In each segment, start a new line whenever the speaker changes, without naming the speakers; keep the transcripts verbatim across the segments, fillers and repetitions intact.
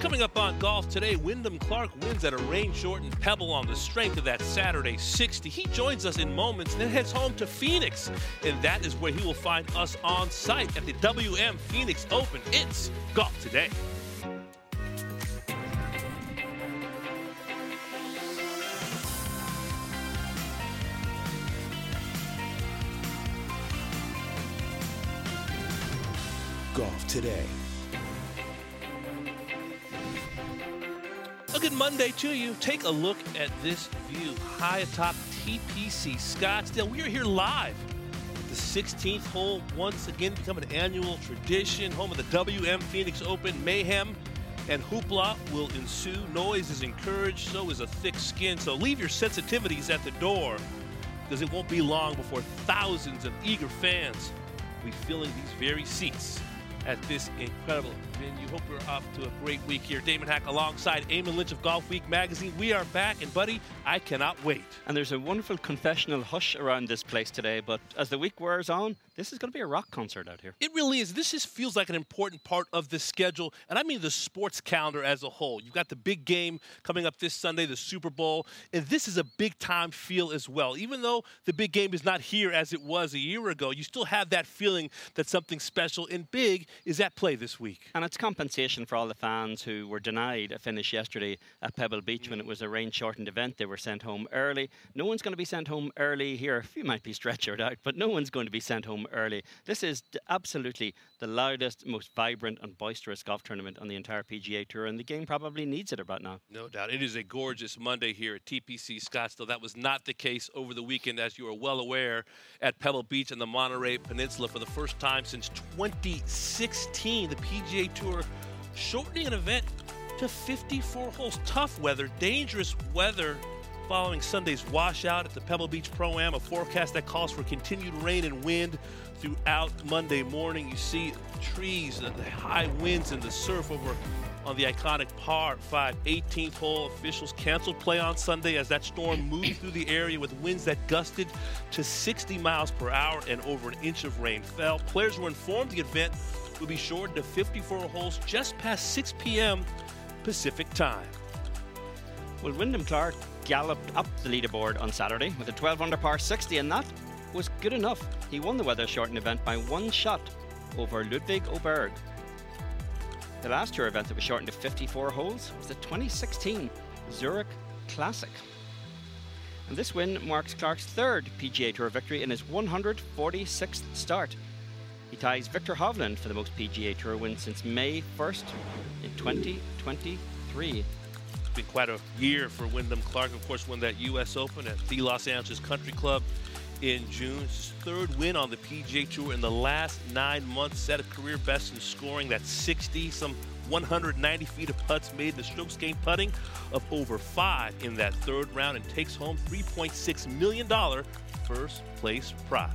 Coming up on Golf Today, Wyndham Clark wins at a rain-shortened Pebble on the strength of that Saturday sixty. He joins us in moments, then heads home to Phoenix. And that is where he will find us on site at the W M Phoenix Open. It's Golf Today.
Golf Today.
A good Monday to you. Take a look at this view high atop T P C Scottsdale. We are here live at the sixteenth hole, once again becoming an annual tradition. Home of the W M Phoenix Open. Mayhem and hoopla will ensue. Noise is encouraged, so is a thick skin. So leave your sensitivities at the door, because it won't be long before thousands of eager fans will be filling these very seats at this incredible venue. Hope we're off to a great week here. Damon Hack alongside Eamon Lynch of Golf Week magazine. We are back, and buddy, I cannot wait.
And there's a wonderful confessional hush around this place today, but as the week wears on, this is going to be a rock concert out here.
It really is. This just feels like an important part of the schedule, and I mean the sports calendar as a whole. You've got the big game coming up this Sunday, the Super Bowl, and this is a big-time feel as well. Even though the big game is not here as it was a year ago, you still have that feeling that something special and big is at play this week.
And it's compensation for all the fans who were denied a finish yesterday at Pebble Beach mm. when it was a rain-shortened event. They were sent home early. No one's going to be sent home early here. A few might be stretchered out, but no one's going to be sent home early. This is absolutely the loudest, most vibrant and boisterous golf tournament on the entire P G A Tour, and the game probably needs it about now.
No doubt. It is a gorgeous Monday here at T P C Scottsdale. That was not the case over the weekend, as you are well aware, at Pebble Beach and the Monterey Peninsula. For the first time since twenty sixteen, the P G A Tour shortening an event to fifty-four holes. Tough weather, dangerous weather following Sunday's washout at the Pebble Beach Pro-Am, a forecast that calls for continued rain and wind throughout Monday morning. You see trees, the high winds, and the surf over on the iconic par five eighteenth hole. Officials canceled play on Sunday as that storm moved through the area with winds that gusted to sixty miles per hour and over an inch of rain fell. Players were informed the event will be shortened to fifty-four holes just past six p.m. Pacific time.
Well, Wyndham Clark galloped up the leaderboard on Saturday with a twelve under par sixty, and that was good enough. He won the weather-shortened event by one shot over Ludwig Oberg. The last tour event that was shortened to fifty-four holes was the twenty sixteen Zurich Classic. And this win marks Clark's third P G A Tour victory in his one hundred forty-sixth start. He ties Victor Hovland for the most P G A Tour wins since May first in twenty twenty-three.
It's been quite a year for Wyndham Clark. Of course, won that U S Open at the Los Angeles Country Club in June. It's his third win on the P G A Tour in the last nine months. Set a career best in scoring. That's sixty, some one hundred ninety feet of putts made in the strokes gained putting of over five in that third round, and takes home three point six million dollars first place prize.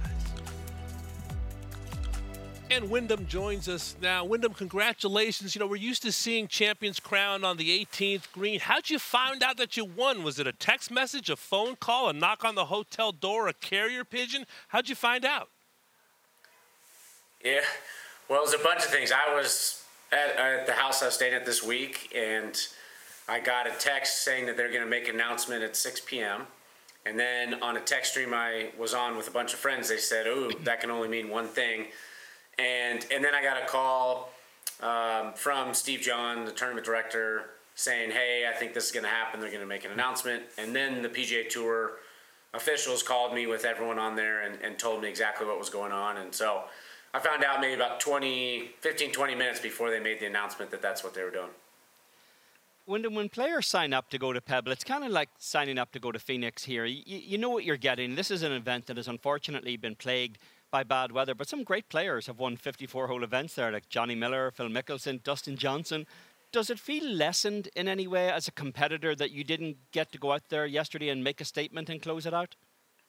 And Wyndham joins us now. Wyndham, congratulations. You know, we're used to seeing champions crowned on the eighteenth green. How'd you find out that you won? Was it a text message, a phone call, a knock on the hotel door, a carrier pigeon? How'd you find out?
Yeah, well, it was a bunch of things. I was at, at the house I was staying at this week, and I got a text saying that they're going to make an announcement at six p.m. And then on a text stream I was on with a bunch of friends, they said, "Ooh, that can only mean one thing." And and then I got a call um, from Steve John, the tournament director, saying, "Hey, I think this is going to happen. They're going to make an announcement." And then the P G A Tour officials called me with everyone on there and, and told me exactly what was going on. And so I found out maybe about twenty, fifteen, twenty minutes before they made the announcement that that's what they were doing.
Wyndham, when players sign up to go to Pebble, it's kind of like signing up to go to Phoenix here. You, you know what you're getting. This is an event that has unfortunately been plagued by bad weather, but some great players have won fifty-four hole events there, like Johnny Miller, Phil Mickelson, Dustin Johnson. Does it feel lessened in any way as a competitor that you didn't get to go out there yesterday and make a statement and close it out?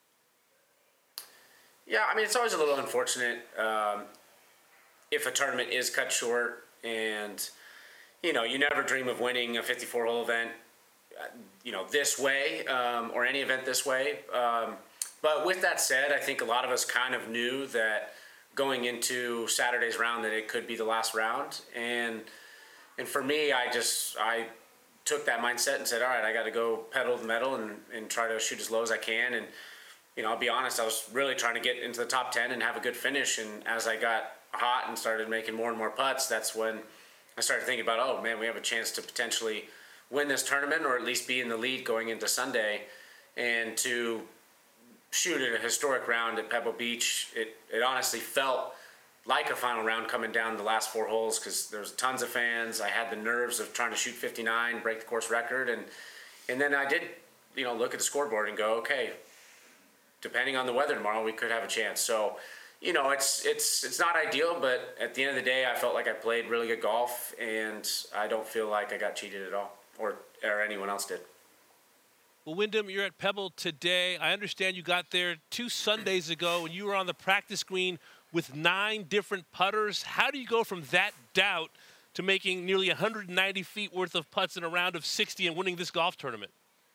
Yeah, I mean, it's always a little unfortunate um, if a tournament is cut short, and you know, you never dream of winning a fifty-four hole event, you know, this way um, or any event this way. Um, But with that said, I think a lot of us kind of knew that going into Saturday's round that it could be the last round. And, and for me, I just I took that mindset and said, all right, I got to go pedal the metal and, and try to shoot as low as I can. And you know, I'll be honest, I was really trying to get into the top ten and have a good finish. And as I got hot and started making more and more putts, that's when I started thinking about, oh man, we have a chance to potentially win this tournament, or at least be in the lead going into Sunday. And to shoot at a historic round at Pebble Beach, it, it honestly felt like a final round coming down the last four holes, because there was tons of fans. I had the nerves of trying to shoot fifty-nine, break the course record, and and then I did, you know, look at the scoreboard and go, okay, depending on the weather tomorrow, we could have a chance. So, you know, it's it's it's not ideal, but at the end of the day, I felt like I played really good golf, and I don't feel like I got cheated at all, or or anyone else did.
Well, Wyndham, you're at Pebble today. I understand you got there two Sundays ago, and you were on the practice green with nine different putters. How do you go from that doubt to making nearly one hundred ninety feet worth of putts in a round of sixty and winning this golf tournament?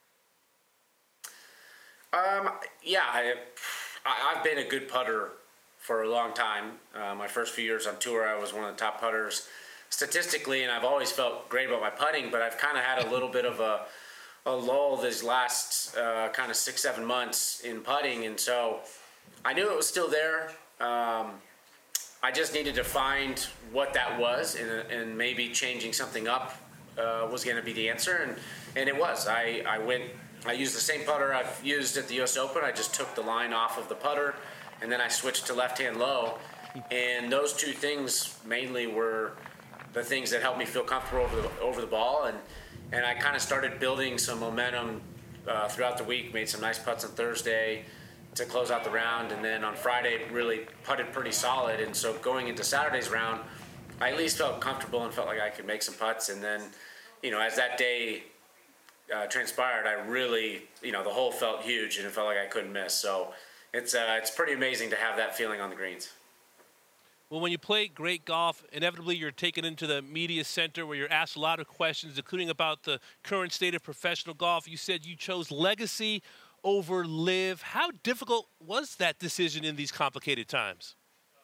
Um, yeah, I, I, I've been a good putter for a long time. Uh, my first few years on tour, I was one of the top putters statistically, and I've always felt great about my putting, but I've kind of had a little bit of a, a lull these last uh, kind of six, seven months in putting, and so I knew it was still there. Um, I just needed to find what that was, and, and maybe changing something up uh, was going to be the answer, and, and it was. I, I went, I used the same putter I've used at the U S Open. I just took the line off of the putter, and then I switched to left-hand low, and those two things mainly were the things that helped me feel comfortable over the, over the ball, and, and I kind of started building some momentum uh, throughout the week, made some nice putts on Thursday to close out the round, and then on Friday really putted pretty solid, and so going into Saturday's round, I at least felt comfortable and felt like I could make some putts, and then, you know, as that day uh, transpired, I really, you know, the hole felt huge, and it felt like I couldn't miss, so it's uh, it's pretty amazing to have that feeling on the greens.
Well, when you play great golf, inevitably you're taken into the media center where you're asked a lot of questions, including about the current state of professional golf. You said you chose legacy over live. How difficult was that decision in these complicated times?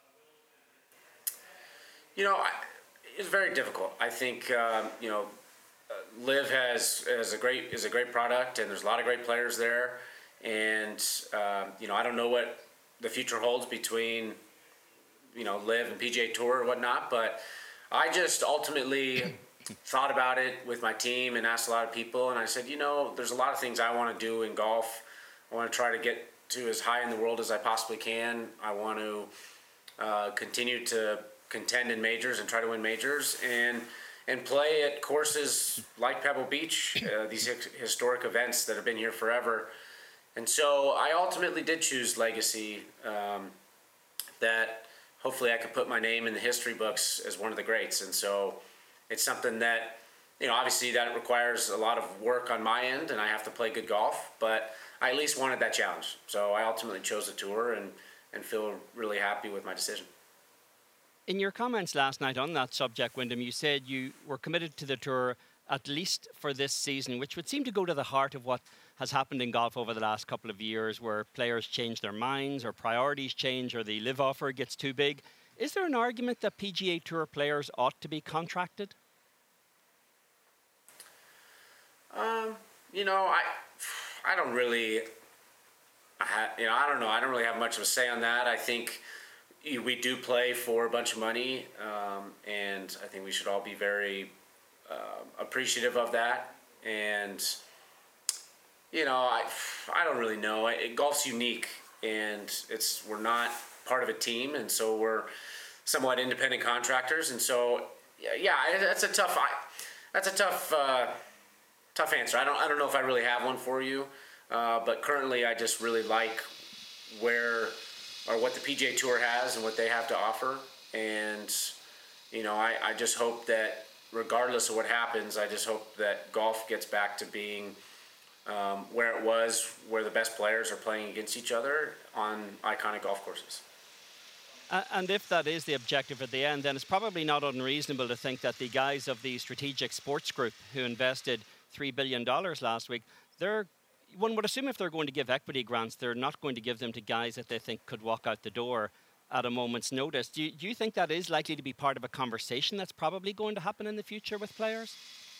You know, I, it's very difficult. I think um, you know, uh, Live has has a great is a great product, and there's a lot of great players there. And um, you know, I don't know what the future holds between, you know, Live and P G A Tour or whatnot, but I just ultimately thought about it with my team and asked a lot of people, and I said, you know, there's a lot of things I want to do in golf. I want to try to get to as high in the world as I possibly can. I want to uh, continue to contend in majors and try to win majors, and and play at courses like Pebble Beach, uh, these historic events that have been here forever. And so I ultimately did choose legacy, um, that hopefully I could put my name in the history books as one of the greats. And so it's something that, you know, obviously that requires a lot of work on my end, and I have to play good golf, but I at least wanted that challenge. So I ultimately chose the tour, and, and feel really happy with my decision.
In your comments last night on that subject, Wyndham, you said you were committed to the tour at least for this season, which would seem to go to the heart of what has happened in golf over the last couple of years, where players change their minds, or priorities change, or the live offer gets too big. Is there an argument that P G A Tour players ought to be contracted?
Um, you know, I, I don't really, I, you know, I don't know. I don't really have much of a say on that. I think we do play for a bunch of money, um, and I think we should all be very uh, appreciative of that. And you know, I, I don't really know. It, golf's unique, and it's we're not part of a team, and so we're somewhat independent contractors. And so, yeah, yeah that's a tough. I, that's a tough, uh, tough answer. I don't, I don't know if I really have one for you. Uh, but currently, I just really like where or what the P G A Tour has and what they have to offer. And you know, I, I just hope that regardless of what happens, I just hope that golf gets back to being Um, where it was, where the best players are playing against each other on iconic golf courses.
Uh, and if that is the objective at the end, then it's probably not unreasonable to think that the guys of the Strategic Sports Group, who invested three billion dollars last week, they're, one would assume if they're going to give equity grants, they're not going to give them to guys that they think could walk out the door. at a moment's notice. Do you, do you think that is likely to be part of a conversation that's probably going to happen in the future with players?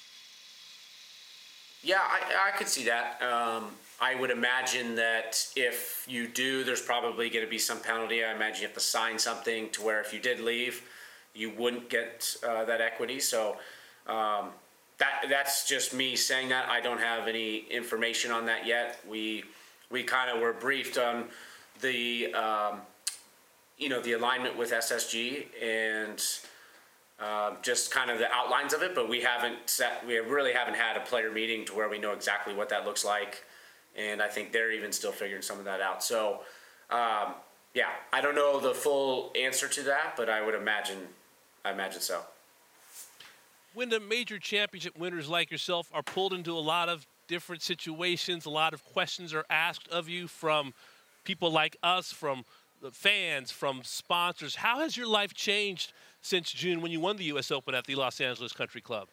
Yeah, I, I could see that. Um, I would imagine that if you do, there's probably going to be some penalty. I imagine you have to sign something to where if you did leave, you wouldn't get uh, that equity. So um, that that's just me saying that. I don't have any information on that yet. We we kind of were briefed on the um, you know the alignment with S S G and uh, just kind of the outlines of it, but we haven't set. We really haven't had a player meeting to where we know exactly what that looks like, and I think they're even still figuring some of that out. So um, yeah, I don't know the full answer to that, but I would imagine. I imagine so.
Wyndham, major championship winners like yourself are pulled into a lot of different situations. A lot of questions are asked of you from people like us, from the fans, from sponsors. How has your life changed since June when you won the U S Open at the Los Angeles Country Club?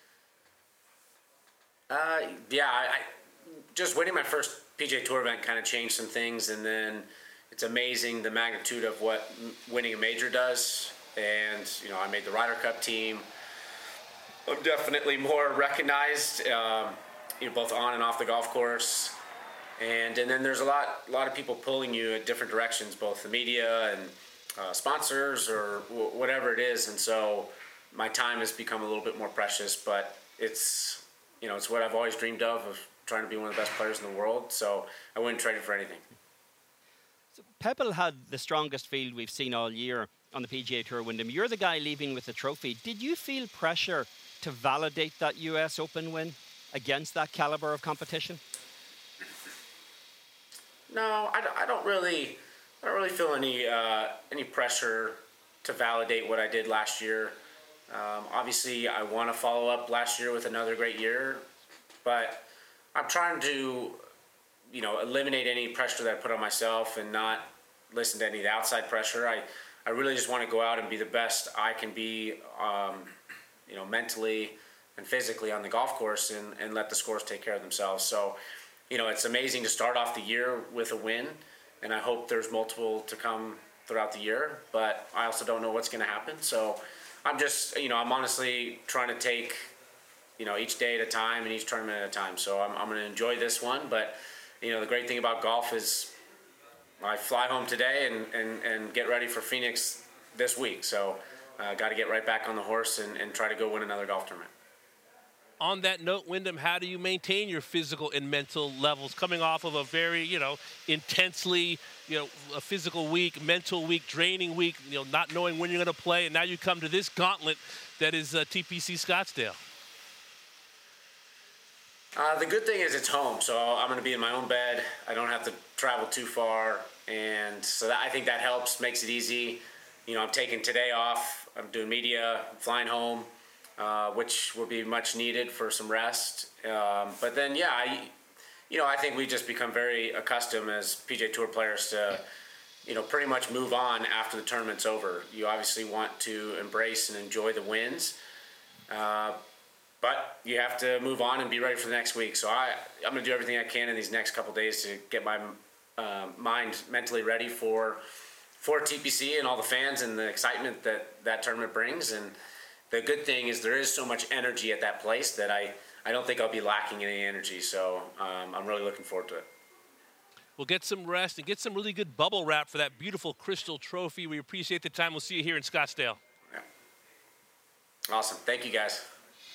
Uh, yeah, I, I just winning my first P G A Tour event kind of changed some things, and then it's amazing the magnitude of what winning a major does. And, you know, I made the Ryder Cup team. I'm definitely more recognized, um, you know, both on and off the golf course. And and then there's a lot a lot of people pulling you in different directions, both the media and uh, sponsors or w- whatever it is. And so my time has become a little bit more precious, but it's, you know, it's what I've always dreamed of, of trying to be one of the best players in the world. So I wouldn't trade it for anything.
So Pebble had the strongest field we've seen all year on the P G A Tour, Wyndham. You're the guy leaving with the trophy. Did you feel pressure to validate that U S Open win against that caliber of competition?
No, I, I don't really, I don't really feel any uh, any pressure to validate what I did last year. Um, obviously, I want to follow up last year with another great year, but I'm trying to, you know, eliminate any pressure that I put on myself and not listen to any of the outside pressure. I, I really just want to go out and be the best I can be, um, you know, mentally and physically on the golf course, and, and let the scores take care of themselves. So, you know, it's amazing to start off the year with a win, and I hope there's multiple to come throughout the year, but I also don't know what's going to happen. So I'm just, you know, I'm honestly trying to take, you know, each day at a time and each tournament at a time. So I'm, I'm going to enjoy this one, but, you know, the great thing about golf is I fly home today and, and, and get ready for Phoenix this week. So uh, got to get right back on the horse and, and try to go win another golf tournament.
On that note, Wyndham, how do you maintain your physical and mental levels coming off of a very, you know, intensely, you know, a physical week, mental week, draining week, you know, not knowing when you're going to play, and now you come to this gauntlet that is uh, T P C Scottsdale?
Uh, the good thing is it's home, so I'm going to be in my own bed. I don't have to travel too far, and so that, I think that helps, makes it easy. You know, I'm taking today off. I'm doing media, I'm flying home, uh, which will be much needed for some rest. Um, but then, yeah, I, you know, I think we just become very accustomed as P G A Tour players to, you know, pretty much move on after the tournament's over. You obviously want to embrace and enjoy the wins. Uh, But you have to move on and be ready for the next week. So I, I'm going to do everything I can in these next couple of days to get my uh, mind mentally ready for for T P C and all the fans and the excitement that that tournament brings. And the good thing is there is so much energy at that place that I, I don't think I'll be lacking any energy. So um, I'm really looking forward to it.
We'll get some rest and get some really good bubble wrap for that beautiful crystal trophy. We appreciate the time. We'll see you here in Scottsdale.
Yeah. Awesome. Thank you, guys.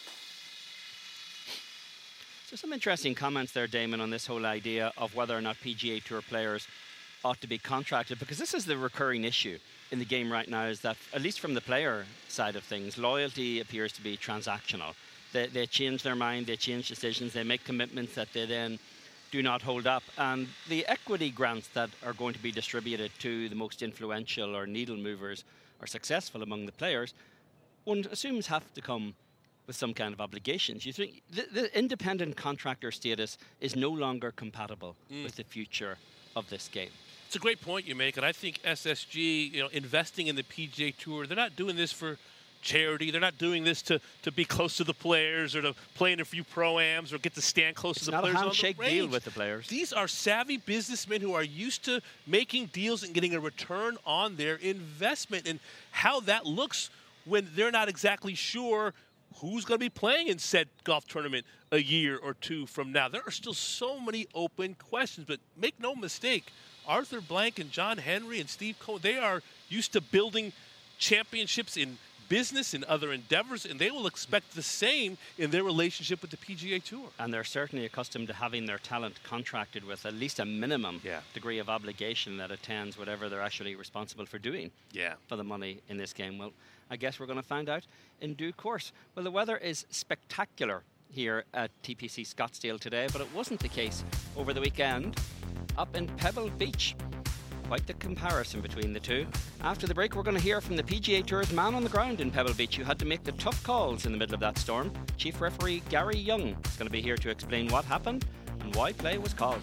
So some interesting comments there, Damon, on this whole idea of whether or not P G A Tour players ought to be contracted, because this is the recurring issue in the game right now, is that, at least from the player side of things, loyalty appears to be transactional. They, they change their mind, they change decisions, they make commitments that they then do not hold up. And the equity grants that are going to be distributed to the most influential or needle movers or successful among the players, one assumes have to come with some kind of obligations. You think the, the independent contractor status is no longer compatible mm. with the future of this game?
It's a great point you make, and I think S S G, you know, investing in the P G A Tour, they're not doing this for charity. They're not doing this to, to be close to the players or to play in a few pro-ams or get to stand close
it's
to the
not
players
a
on the
handshake
range.
deal with the players.
These are savvy businessmen who are used to making deals and getting a return on their investment, and how that looks when they're not exactly sure who's going to be playing in said golf tournament a year or two from now. There are still so many open questions, but make no mistake, Arthur Blank and John Henry and Steve Cohen, they are used to building championships in business and other endeavors, and they will expect the same in their relationship with the P G A Tour.
And they're certainly accustomed to having their talent contracted with at least a minimum
yeah.
degree of obligation that attends whatever they're actually responsible for doing
yeah.
for the money in this game. Well, I guess we're going to find out in due course. Well, the weather is spectacular here at T P C Scottsdale today, but it wasn't the case over the weekend up in Pebble Beach. Quite the comparison between the two. After the break, we're going to hear from the P G A Tour's man on the ground in Pebble Beach who had to make the tough calls in the middle of that storm. Chief referee Gary Young is going to be here to explain what happened and why play was called.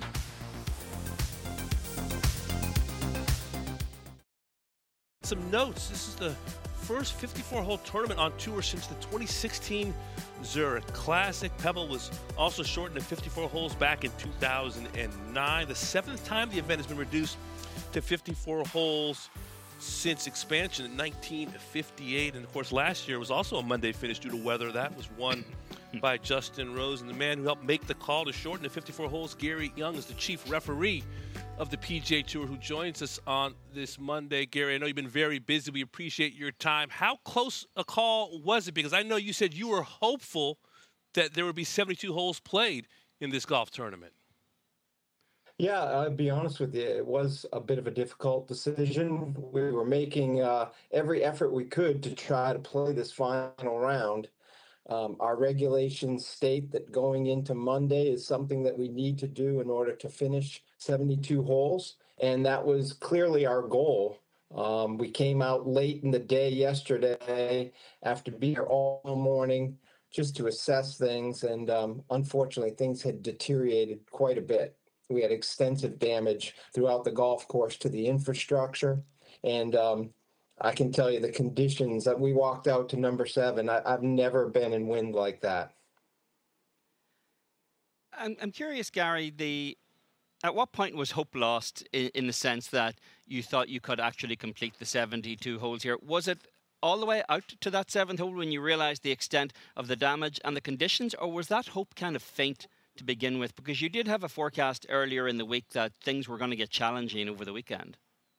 Some notes. This is the first fifty-four hole tournament on tour since the twenty sixteen Zurich Classic. Pebble was also shortened to fifty-four holes back in two thousand nine. The seventh time the event has been reduced to fifty-four holes since expansion in nineteen fifty-eight. And of course, last year was also a Monday finish due to weather. That was won by Justin Rose. And the man who helped make the call to shorten to fifty-four holes, Gary Young, is the chief referee of the P G A Tour, who joins us on this Monday. Gary, I know you've been very busy. We appreciate your time. How close a call was it? Because I know you said you were hopeful that there would be seventy-two holes played in this golf tournament.
Yeah, I'll be honest with you. It was a bit of a difficult decision. We were making uh, every effort we could to try to play this final round. Um, our regulations state that going into Monday is something that we need to do in order to finish seventy-two holes, and that was clearly our goal. Um, we came out late in the day yesterday after being here all morning just to assess things, and um, unfortunately things had deteriorated quite a bit. We had extensive damage throughout the golf course to the infrastructure, and um, I can tell you the conditions that we walked out to number seven, I, I've never been in wind like that.
I'm, I'm curious, Gary, the at what point was hope lost in, in the sense that you thought you could actually complete the seventy-two holes here? Was it all the way out to that seventh hole when you realized the extent of the damage and the conditions, or was that hope kind of faint to begin with? Because you did have a forecast earlier in the week that things were going to get challenging over the weekend.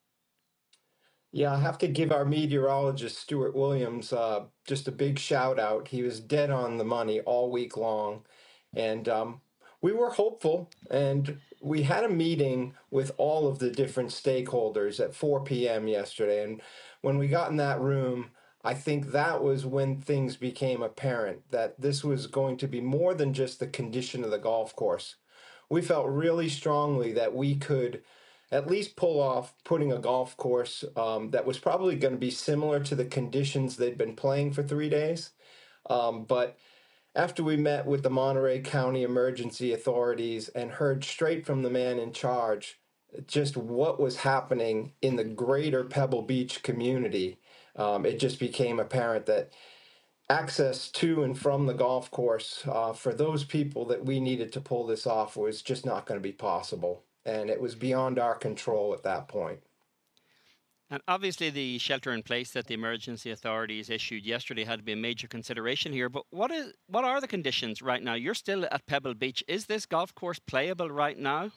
Yeah, I have to give our meteorologist, Stuart Williams, uh, just a big shout out. He was dead on the money all week long. And um, we were hopeful, and we had a meeting with all of the different stakeholders at four p.m. yesterday. And when we got in that room, I think that was when things became apparent that this was going to be more than just the condition of the golf course. We felt really strongly that we could at least pull off putting a golf course um, that was probably going to be similar to the conditions they'd been playing for three days. Um, but after we met with the Monterey County emergency authorities and heard straight from the man in charge just what was happening in the greater Pebble Beach community, um, it just became apparent that access to and from the golf course uh, for those people that we needed to pull this off was just not going to be possible. And it was beyond our control at that point.
And obviously the shelter in place that the emergency authorities issued yesterday had to be a major consideration here. But what is what are the conditions right now? You're still at Pebble Beach. Is this golf course playable right now?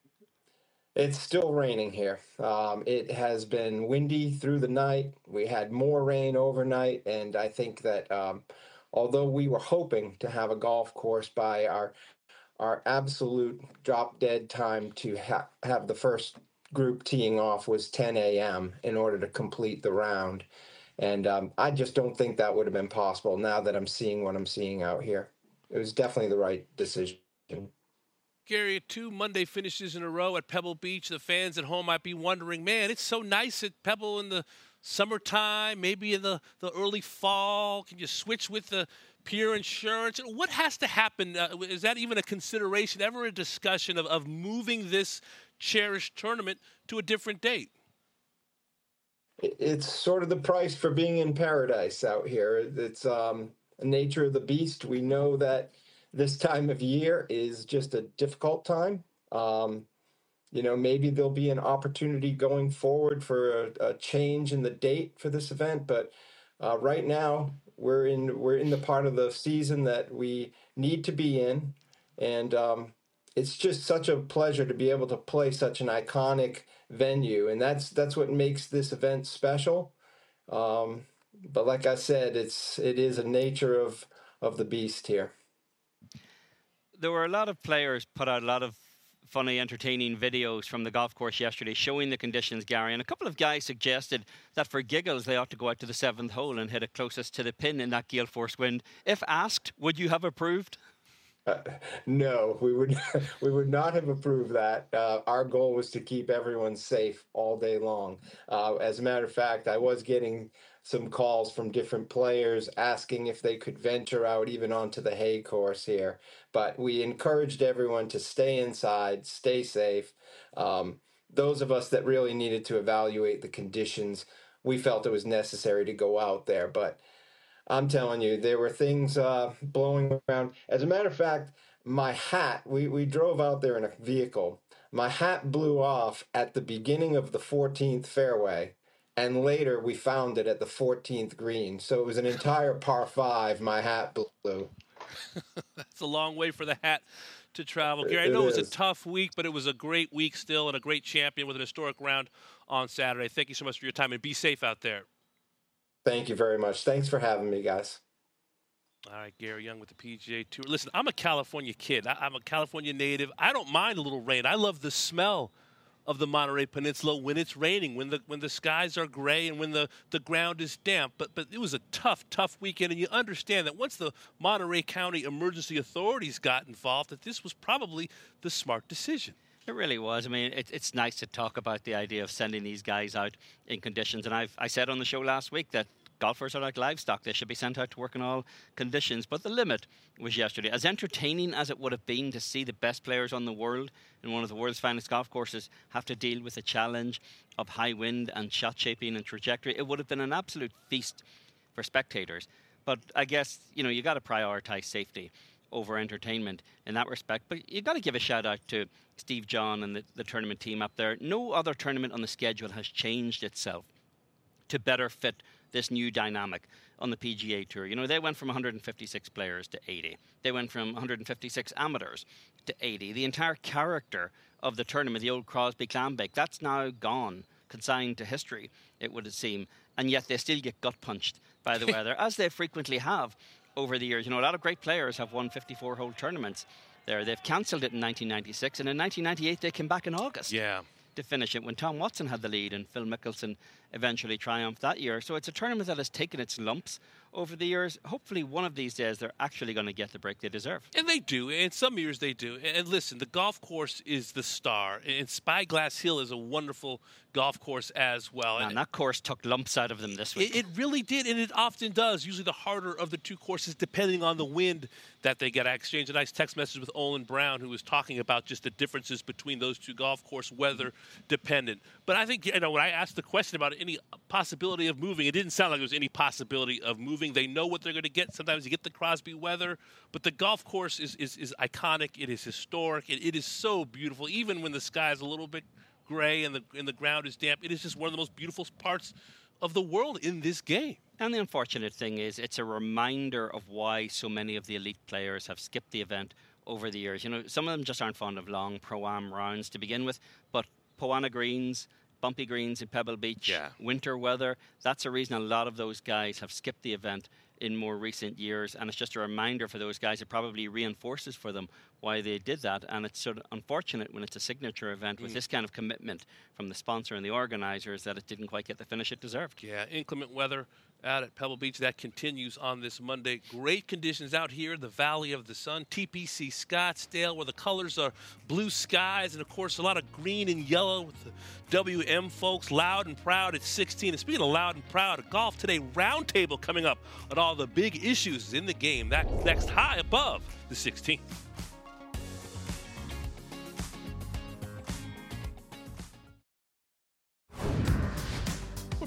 It's still raining here. Um, it has been windy through the night. We had more rain overnight. And I think that um, although we were hoping to have a golf course by our Our absolute drop dead time to ha- have the first group teeing off was ten a.m. in order to complete the round. And um, I just don't think that would have been possible now that I'm seeing what I'm seeing out here. It was definitely the right decision.
Gary, two Monday finishes in a row at Pebble Beach. The fans at home might be wondering, man, it's so nice at Pebble in the summertime, maybe in the, the early fall. Can you switch with the peer insurance? What has to happen? Uh, is that even a consideration, ever a discussion of, of moving this cherished tournament to a different date?
it- it's sort of the price for being in paradise out here. It's um, the nature of the beast. We know that this time of year is just a difficult time. Um, you know, maybe there'll be an opportunity going forward for a, a change in the date for this event, but uh, right now we're in we're in the part of the season that we need to be in, and um, it's just such a pleasure to be able to play such an iconic venue, and that's that's what makes this event special. Um, but like I said, it's it is a nature of of the beast here.
There were a lot of players put out a lot of funny, entertaining videos from the golf course yesterday showing the conditions, Gary. And a couple of guys suggested that for giggles, they ought to go out to the seventh hole and hit it closest to the pin in that gale force wind. If asked, would you have approved?
Uh, no, we would we would not have approved that. Uh, our goal was to keep everyone safe all day long. Uh, as a matter of fact, I was getting some calls from different players asking if they could venture out even onto the hay course here. But we encouraged everyone to stay inside, stay safe. Um, those of us that really needed to evaluate the conditions, we felt it was necessary to go out there. But I'm telling you, there were things uh, blowing around. As a matter of fact, my hat, we, we drove out there in a vehicle. My hat blew off at the beginning of the fourteenth fairway, and later we found it at the fourteenth green. So it was an entire par five, my hat blew.
That's a long way for the hat to travel. Gary, I know it,
it
was
is.
a tough week, but it was a great week still and a great champion with an historic round on Saturday. Thank you so much for your time, and be safe out there.
Thank you very much. Thanks for having me, guys.
All right, Gary Young with the P G A Tour. Listen, I'm a California kid. I, I'm a California native. I don't mind a little rain. I love the smell of the Monterey Peninsula when it's raining, when the when the skies are gray and when the, the ground is damp. But but it was a tough, tough weekend, and you understand that once the Monterey County Emergency Authorities got involved, that this was probably the smart decision.
It really was. I mean, it, it's nice to talk about the idea of sending these guys out in conditions. And I've, I said on the show last week that golfers are like livestock. They should be sent out to work in all conditions. But the limit was yesterday. As entertaining as it would have been to see the best players on the world in one of the world's finest golf courses have to deal with the challenge of high wind and shot shaping and trajectory, it would have been an absolute feast for spectators. But I guess, you know, you got to prioritize safety over entertainment in that respect. But you got to give a shout out to Steve John and the, the tournament team up there. No other tournament on the schedule has changed itself to better fit this new dynamic on the P G A Tour. You know, they went from one hundred fifty-six players to eighty. They went from one hundred fifty-six amateurs to eighty. The entire character of the tournament, the old Crosby-Clambake, that's now gone, consigned to history, it would seem. And yet they still get gut punched by the weather, as they frequently have over the years. You know, a lot of great players have won fifty-four hole tournaments there. They've cancelled it in nineteen ninety-six, and in nineteen ninety-eight they came back in August.
Yeah.
To finish it when Tom Watson had the lead and Phil Mickelson eventually triumphed that year. So it's a tournament that has taken its lumps over the years. Hopefully one of these days they're actually going to get the break they deserve.
And they do. And some years they do. And listen, the golf course is the star. And Spyglass Hill is a wonderful golf course as well.
And that course took lumps out of them this week.
It, it really did, and it often does. Usually the harder of the two courses, depending on the wind that they get. I exchanged a nice text message with Olin Brown, who was talking about just the differences between those two golf course weather dependent. But I think, you know, when I asked the question about any possibility of moving, it didn't sound like there was any possibility of moving. They know what they're going to get. Sometimes you get the Crosby weather, but the golf course is is, is iconic. It is historic. It, it is so beautiful, even when the sky is a little bit gray and the and the ground is damp. It is just one of the most beautiful parts of the world in this game.
And the unfortunate thing is it's a reminder of why so many of the elite players have skipped the event over the years. You know, some of them just aren't fond of long Pro-Am rounds to begin with, but Poana greens, bumpy greens in Pebble Beach,
yeah.
winter weather, that's a reason a lot of those guys have skipped the event in more recent years, and it's just a reminder for those guys. It probably reinforces for them why they did that, and it's sort of unfortunate when it's a signature event with mm. this kind of commitment from the sponsor and the organizers that it didn't quite get the finish it deserved.
Yeah, inclement weather out at Pebble Beach. That continues on this Monday. Great conditions out here in the Valley of the Sun. T P C Scottsdale, where the colors are blue skies and, of course, a lot of green and yellow with the W M folks. Loud and proud at sixteen. And speaking of loud and proud, a Golf Today roundtable coming up on all the big issues in the game. That next high above the sixteenth.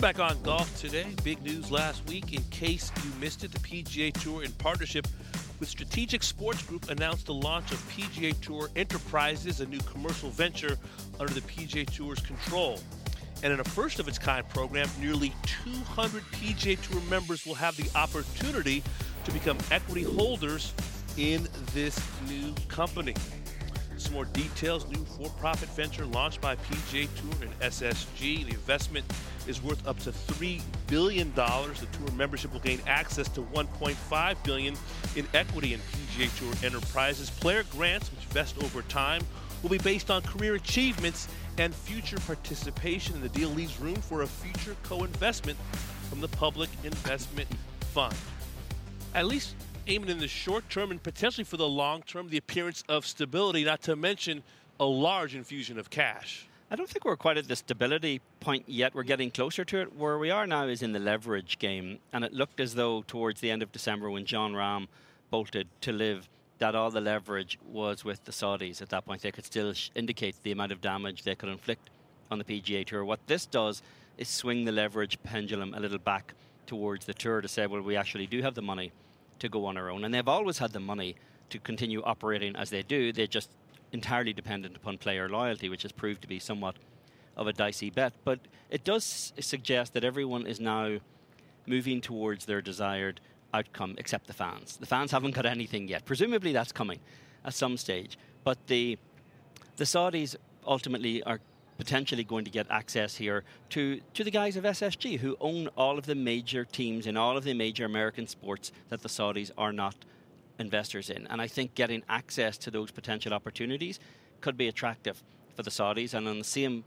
Back on Golf Today. Big news last week. In case you missed it, the P G A Tour, in partnership with Strategic Sports Group, announced the launch of P G A Tour Enterprises, a new commercial venture under the P G A Tour's control. And in a first-of-its-kind program, nearly two hundred P G A Tour members will have the opportunity to become equity holders in this new company. Some more details. New for-profit venture launched by P G A Tour and S S G. The investment is worth up to three billion dollars. The tour membership will gain access to one point five billion dollars in equity in P G A Tour Enterprises. Player grants, which vest over time, will be based on career achievements and future participation. And the deal leaves room for a future co-investment from the Public Investment Fund. At least aiming in the short term and potentially for the long term, the appearance of stability, not to mention a large infusion of cash.
I don't think we're quite at the stability point yet. We're getting closer to it. Where we are now is in the leverage game. And it looked as though towards the end of December, when Jon Rahm bolted to live, that all the leverage was with the Saudis. At that point, they could still sh- indicate the amount of damage they could inflict on the P G A Tour. What this does is swing the leverage pendulum a little back towards the Tour to say, well, we actually do have the money to go on our own. And they've always had the money to continue operating as they do. They're just entirely dependent upon player loyalty, which has proved to be somewhat of a dicey bet. But it does suggest that everyone is now moving towards their desired outcome, except the fans. The fans haven't got anything yet. Presumably that's coming at some stage. But the the Saudis ultimately are potentially going to get access here to, to the guys of S S G, who own all of the major teams in all of the major American sports that the Saudis are not investors in. And I think getting access to those potential opportunities could be attractive for the Saudis. And on the same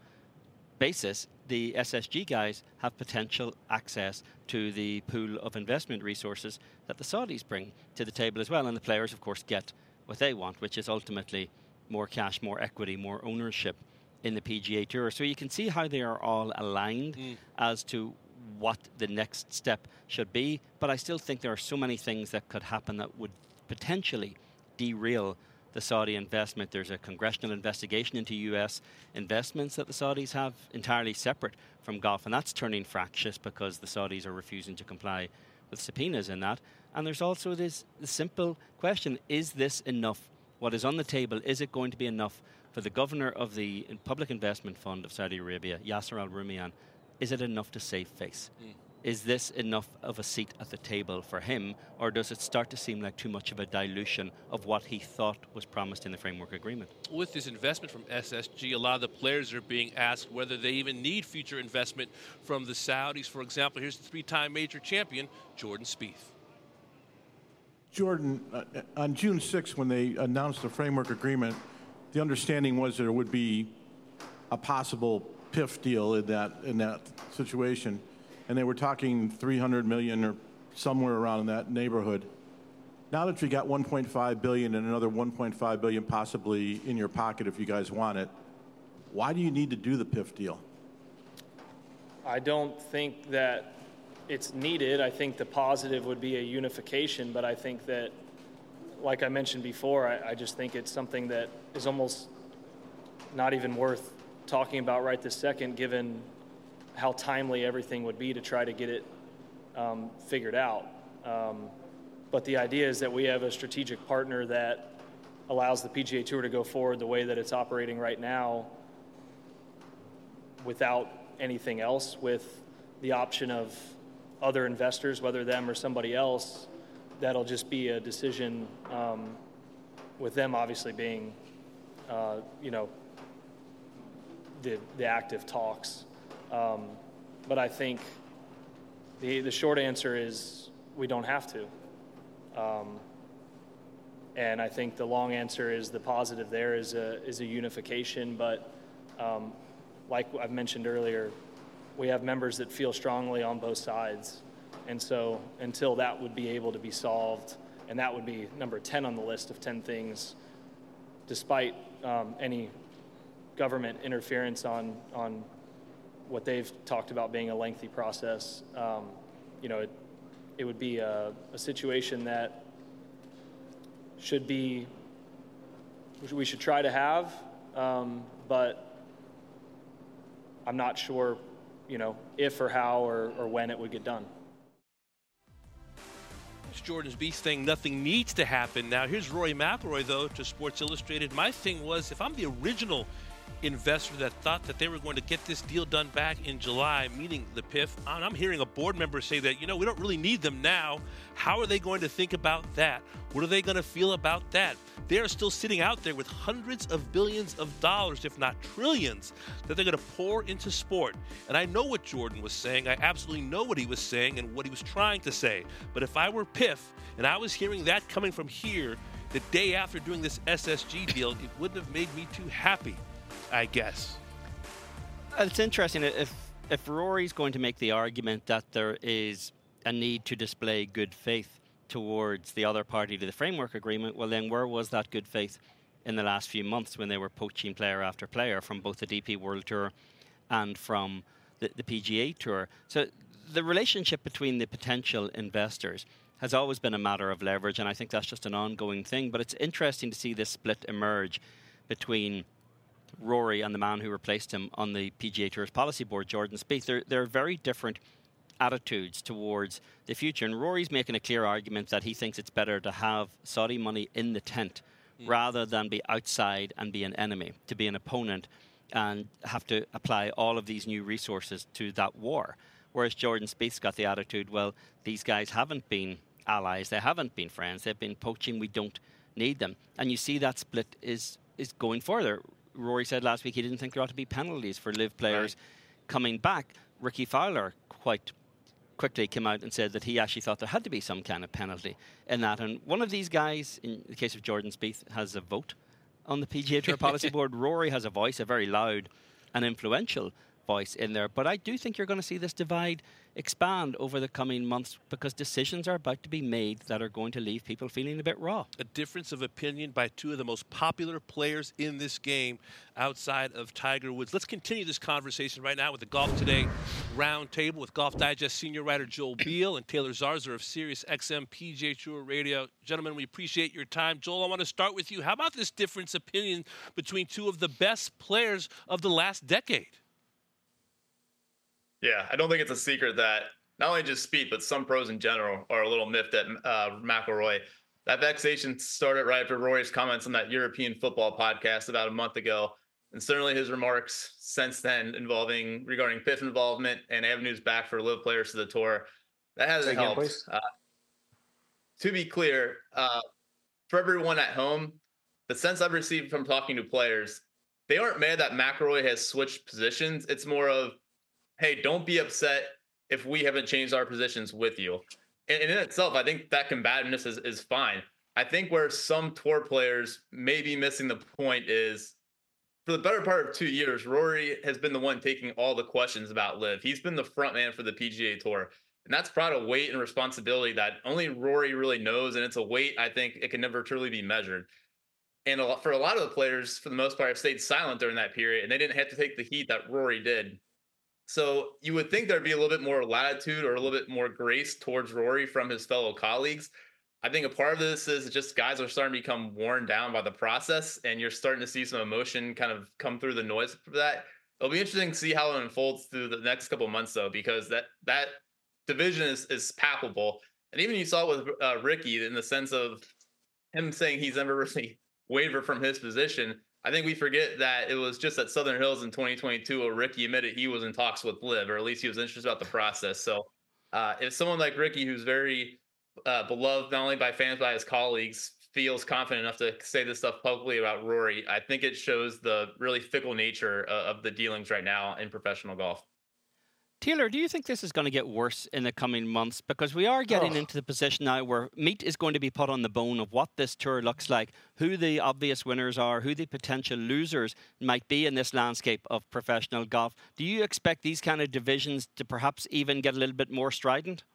basis, the S S G guys have potential access to the pool of investment resources that the Saudis bring to the table as well. And the players, of course, get what they want, which is ultimately more cash, more equity, more ownership in the P G A Tour. So you can see how they are all aligned mm. as to what the next step should be. But I still think there are so many things that could happen that would potentially derail the Saudi investment. There's a congressional investigation into U S investments that the Saudis have entirely separate from golf, and that's turning fractious because the Saudis are refusing to comply with subpoenas in that. And there's also this, this simple question, is this enough? What is on the table, is it going to be enough for the governor of the Public Investment Fund of Saudi Arabia, Yasser Al-Rumayyan? Is it enough to save face? Mm. Is this enough of a seat at the table for him, or does it start to seem like too much of a dilution of what he thought was promised in the framework agreement?
With this investment from S S G, a lot of the players are being asked whether they even need future investment from the Saudis. For example, here's the three-time major champion, Jordan Spieth.
Jordan, uh, on June sixth, when they announced the framework agreement, the understanding was there would be a possible P I F deal in that in that situation, and they were talking three hundred million or somewhere around in that neighborhood. Now that you got one point five billion and another one point five billion possibly in your pocket if you guys want it, why do you need to do the P I F deal?
I don't think that it's needed. I think the positive would be a unification, but I think that, like I mentioned before, I, I just think it's something that is almost not even worth talking about right this second, given how timely everything would be to try to get it um, figured out. Um, but the idea is that we have a strategic partner that allows the P G A Tour to go forward the way that it's operating right now without anything else, with the option of other investors, whether them or somebody else. That'll just be a decision um, with them obviously being, uh, you know, the, the active talks. Um, but I think the, the short answer is we don't have to. Um, and I think the long answer is the positive there is a, is a unification. But um, like I've mentioned earlier, we have members that feel strongly on both sides. And so until that would be able to be solved, and that would be number ten on the list of ten things, despite um, any government interference on, on what they've talked about being a lengthy process, um, you know, it, it would be a, a situation that should be, we should try to have, um, but I'm not sure you know, if or how or, or when it would get done.
It's Jordan Spieth saying nothing needs to happen. Now, here's Rory McIlroy, though, to Sports Illustrated. My thing was, if I'm the original investor that thought that they were going to get this deal done back in July, meaning the P I F, and I'm hearing a board member say that, you know, we don't really need them now. How are they going to think about that? What are they going to feel about that? They are still sitting out there with hundreds of billions of dollars, if not trillions, that they're going to pour into sport. And I know what Jordan was saying. I absolutely know what he was saying and what he was trying to say. But if I were P I F and I was hearing that coming from here the day after doing this S S G deal, it wouldn't have made me too happy, I guess.
It's interesting. If if Rory's going to make the argument that there is a need to display good faith towards the other party to the framework agreement, well then where was that good faith in the last few months when they were poaching player after player from both the D P World Tour and from the, the P G A Tour? So the relationship between the potential investors has always been a matter of leverage, and I think that's just an ongoing thing. But it's interesting to see this split emerge between Rory and the man who replaced him on the P G A Tour's policy board, Jordan Spieth. They're, they're very different attitudes towards the future. And Rory's making a clear argument that he thinks it's better to have Saudi money in the tent mm. rather than be outside and be an enemy, to be an opponent and have to apply all of these new resources to that war. Whereas Jordan Spieth's got the attitude, well, these guys haven't been allies, they haven't been friends, they've been poaching, we don't need them. And you see that split is is going further. Rory said last week he didn't think there ought to be penalties for live players right. coming back. Ricky Fowler quite quickly came out and said that he actually thought there had to be some kind of penalty in that. And one of these guys, in the case of Jordan Spieth, has a vote on the P G A Tour policy board. Rory has a voice, a very loud and influential voice in there. But I do think you're going to see this divide expand over the coming months because decisions are about to be made that are going to leave people feeling a bit raw.
A difference of opinion by two of the most popular players in this game outside of Tiger Woods. Let's continue this conversation right now with the Golf Today Roundtable with Golf Digest senior writer Joel Beal and Taylor Zarzour of Sirius X M P G A Tour Radio. Gentlemen, we appreciate your time. Joel, I want to start with you. How about this difference of opinion between two of the best players of the last decade?
Yeah, I don't think it's a secret that not only just Spieth, but some pros in general are a little miffed at uh, McIlroy. That vexation started right after Rory's comments on that European football podcast about a month ago. And certainly his remarks since then involving regarding P I F involvement and avenues back for live players to the tour. That hasn't helped. Again, uh, to be clear, uh, for everyone at home, the sense I've received from talking to players, they aren't mad that McIlroy has switched positions. It's more of, hey, don't be upset if we haven't changed our positions with you. And, and in itself, I think that combativeness is, is fine. I think where some tour players may be missing the point is, for the better part of two years, Rory has been the one taking all the questions about live. He's been the front man for the P G A Tour. And that's brought a weight and responsibility that only Rory really knows. And it's a weight I think it can never truly be measured. And a lot, for a lot of the players, for the most part, have stayed silent during that period. And they didn't have to take the heat that Rory did. So you would think there'd be a little bit more latitude or a little bit more grace towards Rory from his fellow colleagues. I think a part of this is just guys are starting to become worn down by the process, and you're starting to see some emotion kind of come through the noise for that. It'll be interesting to see how it unfolds through the next couple of months, though, because that that division is, is palpable. And even you saw with uh, Ricky in the sense of him saying he's never really wavered from his position. I think we forget that it was just at Southern Hills in twenty twenty-two where Ricky admitted he was in talks with Liv, or at least he was interested about the process. So uh, if someone like Ricky, who's very uh, beloved not only by fans, but by his colleagues, feels confident enough to say this stuff publicly about Rory, I think it shows the really fickle nature uh, of the dealings right now in professional golf.
Taylor, do you think this is going to get worse in the coming months? Because we are getting oh. into the position now where meat is going to be put on the bone of what this tour looks like, who the obvious winners are, who the potential losers might be in this landscape of professional golf. Do you expect these kind of divisions to perhaps even get a little bit more strident?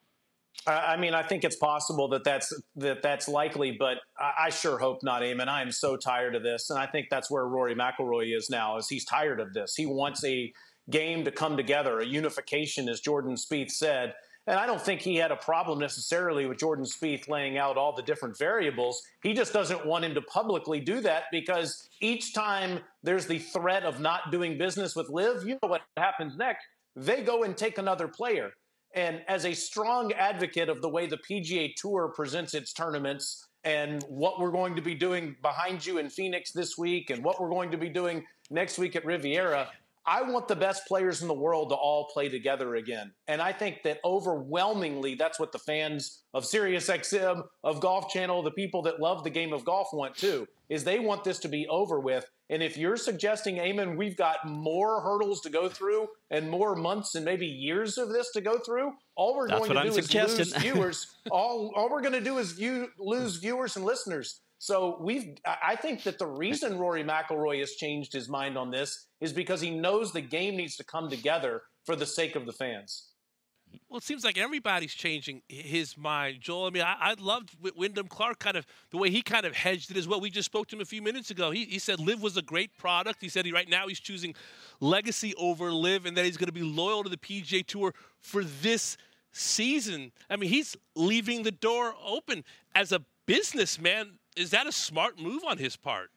I mean, I think it's possible that that's that that's likely, but I, I sure hope not, Eamon. I am so tired of this, and I think that's where Rory McIlroy is now. Is he's tired of this. He wants a game to come together, a unification, as Jordan Spieth said. And I don't think he had a problem necessarily with Jordan Spieth laying out all the different variables. He just doesn't want him to publicly do that because each time there's the threat of not doing business with Liv, you know what happens next. they go and take another player. And as a strong advocate of the way the P G A Tour presents its tournaments and what we're going to be doing behind you in Phoenix this week and what we're going to be doing next week at Riviera, I want the best players in the world to all play together again. And I think that overwhelmingly that's what the fans of SiriusXM, of Golf Channel, the people that love the game of golf want too, is they want this to be over with. And if you're suggesting, Eamon, we've got more hurdles to go through and more months and maybe years of this to go through, all we're
That's
going to
what
do
I'm
is
suggesting.
lose viewers. all, all we're going to do is view, lose viewers and listeners. So we've, I think that the reason Rory McIlroy has changed his mind on this is because he knows the game needs to come together for the sake of the fans.
Well, it seems like everybody's changing his mind, Joel. I mean, I, I loved Wyndham Clark kind of the way he kind of hedged it as well. We just spoke to him a few minutes ago. He, he said Liv was a great product. He said he right now he's choosing legacy over Liv, and that he's going to be loyal to the P G A Tour for this season. I mean, he's leaving the door open as a businessman. Is that a smart move on his part?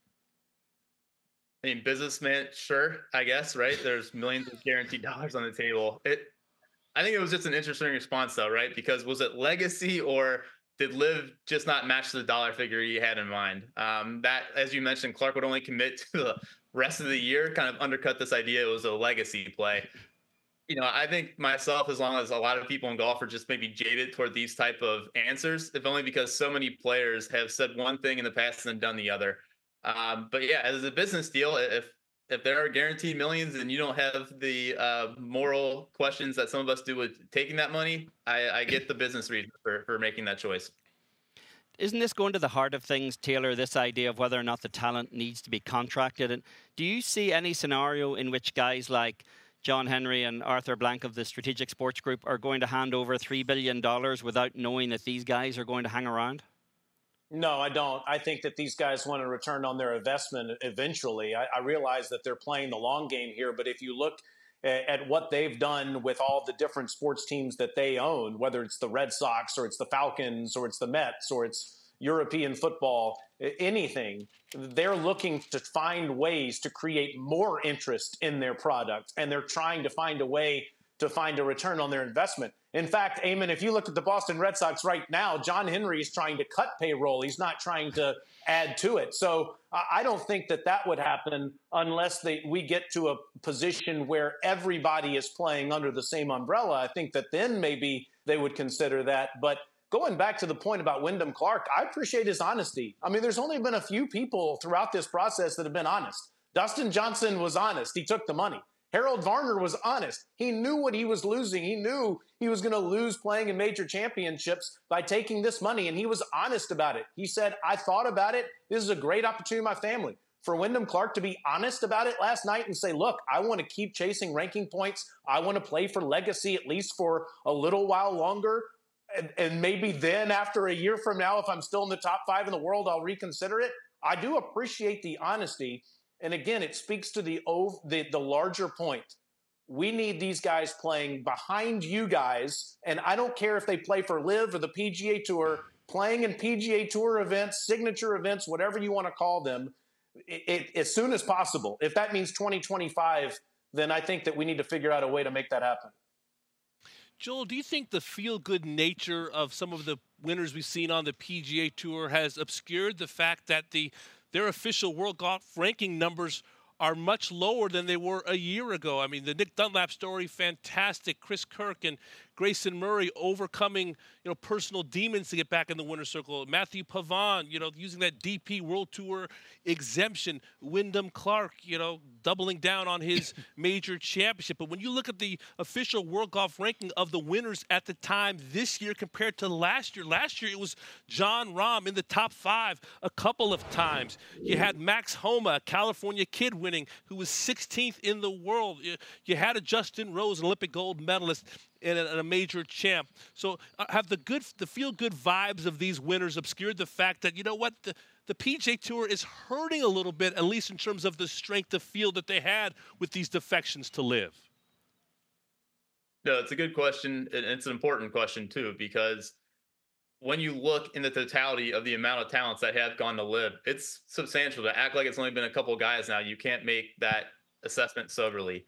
I mean, businessman, sure, I guess, right? There's millions of guaranteed dollars on the table. It, I think it was just an interesting response, though, right? Because was it legacy or did Liv just not match the dollar figure he had in mind? Um, that, as you mentioned, Clark would only commit to the rest of the year, kind of undercut this idea it was a legacy play. You know, I think myself, as long as a lot of people in golf are just maybe jaded toward these type of answers, if only because so many players have said one thing in the past and then done the other. Um, but yeah, as a business deal, if if there are guaranteed millions and you don't have the uh, moral questions that some of us do with taking that money, I, I get the business reason for, for making that choice.
Isn't this going to the heart of things, Taylor, this idea of whether or not the talent needs to be contracted? And do you see any scenario in which guys like John Henry and Arthur Blank of the Strategic Sports Group are going to hand over three billion dollars without knowing that these guys are going to hang around?
No, I don't. I think that these guys want to return on their investment eventually. I, I realize that they're playing the long game here, but if you look at, at what they've done with all the different sports teams that they own, whether it's the Red Sox or it's the Falcons or it's the Mets or it's European football, anything, they're looking to find ways to create more interest in their product, and they're trying to find a way to find a return on their investment. In fact, Eamon, if you look at the Boston Red Sox right now, John Henry is trying to cut payroll. He's not trying to add to it. So I don't think that that would happen unless they, we get to a position where everybody is playing under the same umbrella. I think that then maybe they would consider that. But going back to the point about Wyndham Clark, I appreciate his honesty. I mean, there's only been a few people throughout this process that have been honest. Dustin Johnson was honest. He took the money. Harold Varner was honest. He knew what he was losing. He knew he was going to lose playing in major championships by taking this money, and he was honest about it. He said, I thought about it. This is a great opportunity for my family. For Wyndham Clark to be honest about it last night and say, look, I want to keep chasing ranking points. I want to play for legacy at least for a little while longer. And, and maybe then after a year from now, if I'm still in the top five in the world, I'll reconsider it. I do appreciate the honesty. And again, it speaks to the, the the larger point. We need these guys playing behind you guys. And I don't care if they play for Liv or the P G A Tour, playing in P G A Tour events, signature events, whatever you want to call them, it, it, as soon as possible. If that means twenty twenty-five, then I think that we need to figure out a way to make that happen.
Joel, do you think the feel-good nature of some of the winners we've seen on the P G A Tour has obscured the fact that the their official world golf ranking numbers are much lower than they were a year ago? I mean, the Nick Dunlap story, fantastic. Chris Kirk and Grayson Murray overcoming, you know, personal demons to get back in the winner's circle. Matthew Pavon, you know, using that D P World Tour exemption. Wyndham Clark, you know, doubling down on his major championship. But when you look at the official world golf ranking of the winners at the time this year compared to last year, last year it was Jon Rahm in the top five a couple of times. You had Max Homa, a California kid winning, who was sixteenth in the world. You, you had a Justin Rose, an Olympic gold medalist, and a, and a major champ. So uh, have the good, the feel-good vibes of these winners obscured the fact that, you know what, the, the P G A Tour is hurting a little bit, at least in terms of the strength of field that they had with these defections to Liv?
No, it's a good question, and it's an important question too, because when you look in the totality of the amount of talents that have gone to Liv, it's substantial. To act like it's only been a couple of guys now, you can't make that assessment soberly.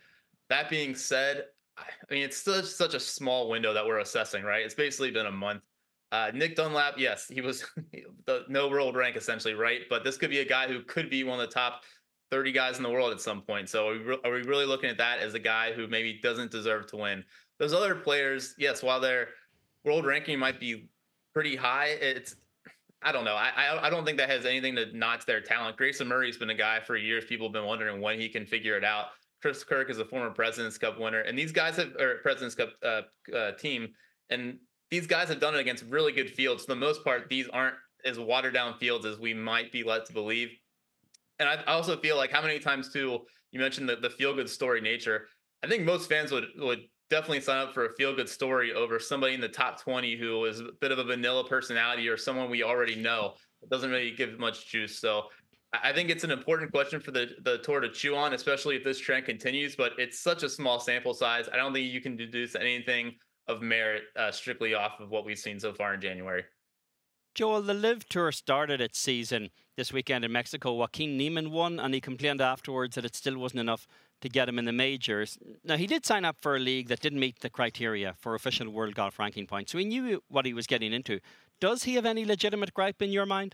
That being said, I mean, it's still such a small window that we're assessing, right? It's basically been a month. Uh, Nick Dunlap, yes, he was the no world rank essentially, right? But this could be a guy who could be one of the top thirty guys in the world at some point. So are we, re- are we really looking at that as a guy who maybe doesn't deserve to win? Those other players, yes, while their world ranking might be pretty high, it's I don't know. I, I I don't think that has anything to notch their talent. Grayson Murray's been a guy for years. People have been wondering when he can figure it out. Chris Kirk is a former President's Cup winner, and these guys have or President's Cup uh, uh, team, and these guys have done it against really good fields. For the most part, these aren't as watered down fields as we might be led to believe. And I, I also feel like how many times too you mentioned the, the feel good story nature. I think most fans would would definitely sign up for a feel good story over somebody in the top twenty who is a bit of a vanilla personality or someone we already know. It doesn't really give much juice. So I think it's an important question for the, the tour to chew on, especially if this trend continues, but it's such a small sample size. I don't think you can deduce anything of merit uh, strictly off of what we've seen so far in January.
Joel, the Live Tour started its season this weekend in Mexico. Joaquin Niemann won, and he complained afterwards that it still wasn't enough to get him in the majors. Now, he did sign up for a league that didn't meet the criteria for official world golf ranking points, so he knew what he was getting into. Does he have any legitimate gripe in your mind?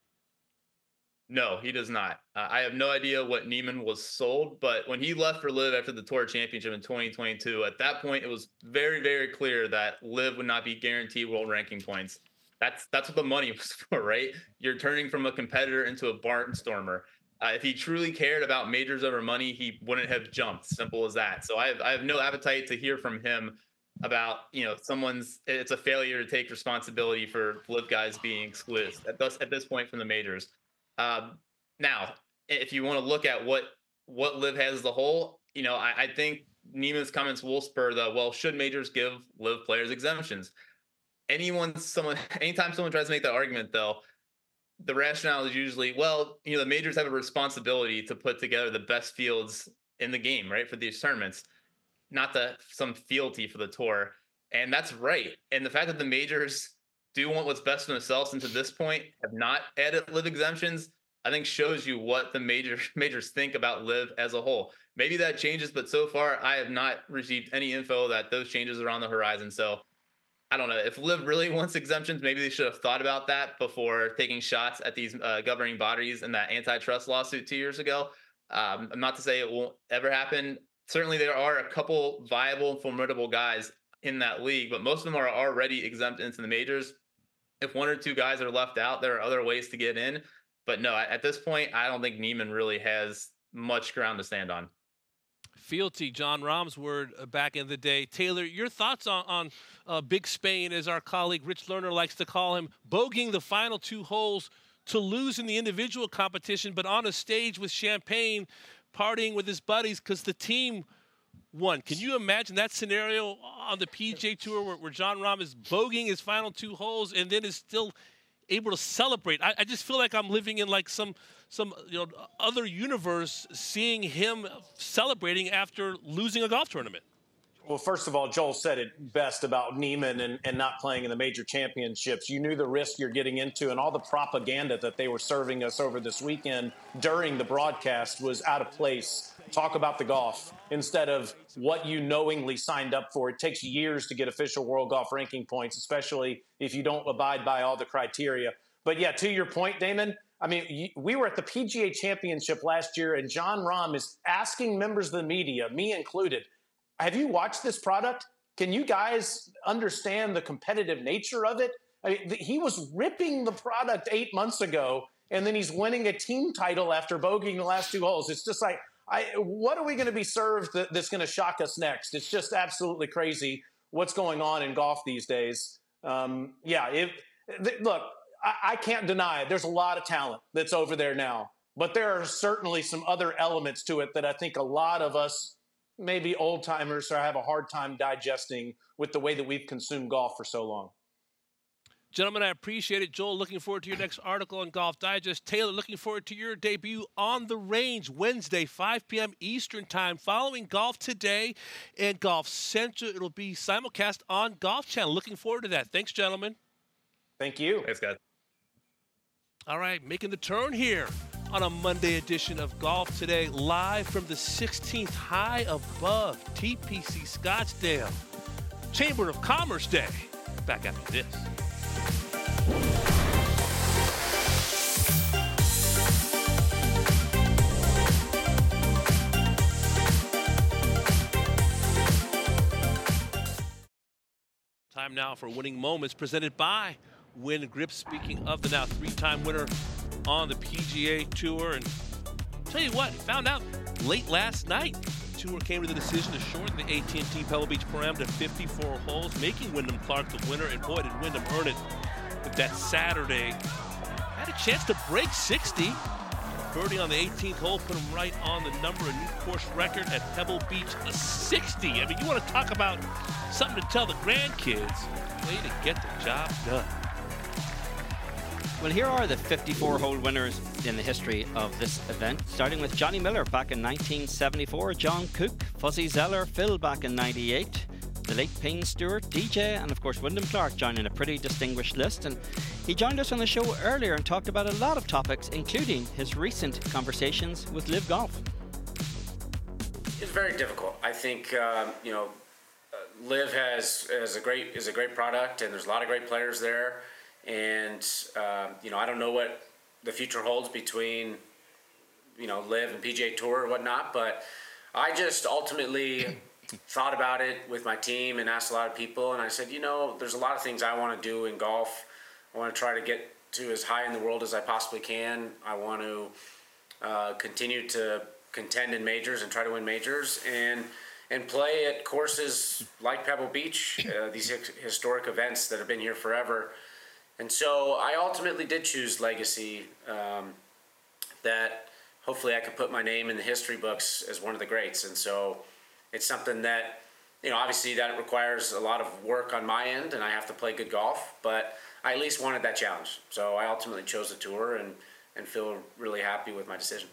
No, he does not. Uh, I have no idea what Niemann was sold, but when he left for Live after the Tour Championship in twenty twenty-two, at that point, it was very, very clear that Live would not be guaranteed world ranking points. That's that's what the money was for, right? You're turning from a competitor into a barnstormer. Uh, if he truly cared about majors over money, he wouldn't have jumped. Simple as that. So I have I have no appetite to hear from him about, you know, someone's, it's a failure to take responsibility for Live guys being excluded at this, at this point from the majors. Um, now, if you want to look at what what Live has as a whole, you know, I, I think Niemann's comments will spur the, well, should majors give Live players exemptions? Anyone, someone, anytime someone tries to make that argument, though, the rationale is usually, well, you know, the majors have a responsibility to put together the best fields in the game, right, for these tournaments, not the some fealty for the tour. And that's right. And the fact that the majors do want what's best for themselves and to this point have not added Live exemptions, I think shows you what the major majors think about Live as a whole. Maybe that changes, but so far I have not received any info that those changes are on the horizon. So I don't know if Live really wants exemptions. Maybe they should have thought about that before taking shots at these uh, governing bodies in that antitrust lawsuit two years ago. Um, I'm not to say it won't ever happen. Certainly there are a couple viable and formidable guys in that league, but most of them are already exempt into the majors. If one or two guys are left out, there are other ways to get in. But no, at this point, I don't think Niemann really has much ground to stand on.
Fealty, John Rahm's word back in the day. Taylor, your thoughts on, on uh, Big Spain, as our colleague Rich Lerner likes to call him, bogeying the final two holes to lose in the individual competition, but on a stage with champagne, partying with his buddies because the team won. Can you imagine that scenario on the P G A Tour where, where John Rahm is bogeying his final two holes and then is still able to celebrate? I, I just feel like I'm living in like some some you know other universe, seeing him celebrating after losing a golf tournament.
Well, first of all, Joel said it best about Niemann and, and not playing in the major championships. You knew the risk you're getting into, and all the propaganda that they were serving us over this weekend during the broadcast was out of place. Talk about the golf instead of what you knowingly signed up for. It takes years to get official world golf ranking points, especially if you don't abide by all the criteria. But yeah, to your point, Damon, I mean, we were at the P G A Championship last year, and John Rahm is asking members of the media, me included, have you watched this product? Can you guys understand the competitive nature of it? I mean, he was ripping the product eight months ago, and then he's winning a team title after bogeying the last two holes. It's just like, I, what are we going to be served that, that's going to shock us next? It's just absolutely crazy what's going on in golf these days. Um, yeah, it, th- look, I, I can't deny it. There's a lot of talent that's over there now, but there are certainly some other elements to it that I think a lot of us, maybe old timers, have a hard time digesting with the way that we've consumed golf for so long.
Gentlemen, I appreciate it. Joel, looking forward to your next article on Golf Digest. Taylor, looking forward to your debut on the range Wednesday, five p.m. Eastern Time, following Golf Today and Golf Central. It'll be simulcast on Golf Channel. Looking forward to that. Thanks, gentlemen.
Thank you.
Thanks, guys.
All right, making the turn here on a Monday edition of Golf Today, live from the sixteenth high above T P C Scottsdale. Chamber of Commerce Day. Back after this. Time now for Winning Moments, presented by Win Grip. Speaking of the now three-time winner on the P G A Tour, and tell you what, found out late last night, the Tour came to the decision to shorten the A T and T Pebble Beach Pro-Am to fifty-four holes, making Wyndham Clark the winner, and boy, did Wyndham earn it. But that Saturday, had a chance to break sixty. Birdie on the eighteenth hole put him right on the number, a new course record at Pebble Beach, a sixty. I mean, you want to talk about something to tell the grandkids. Way to get the job done.
Well, here are the fifty-four hole winners in the history of this event, starting with Johnny Miller back in nineteen seventy-four, John Cook, Fuzzy Zeller, Phil back in ninety-eight, the late Payne Stewart, D J, and of course Wyndham Clark joining a pretty distinguished list. And he joined us on the show earlier and talked about a lot of topics, including his recent conversations with Live Golf.
It's very difficult. I think um, you know, uh, Live has, has a great is a great product, and there's a lot of great players there. And um, you know, I don't know what the future holds between you know Live and P G A Tour or whatnot, but I just ultimately thought about it with my team and asked a lot of people, and I said, you know, there's a lot of things I want to do in golf. I want to try to get to as high in the world as I possibly can. I want to uh, continue to contend in majors and try to win majors, and and play at courses like Pebble Beach, uh, these historic events that have been here forever. And so I ultimately did choose Legacy, um, that hopefully I could put my name in the history books as one of the greats. And so it's something that, you know, obviously that requires a lot of work on my end, and I have to play good golf, but I at least wanted that challenge. So I ultimately chose the tour, and, and feel really happy with my decision.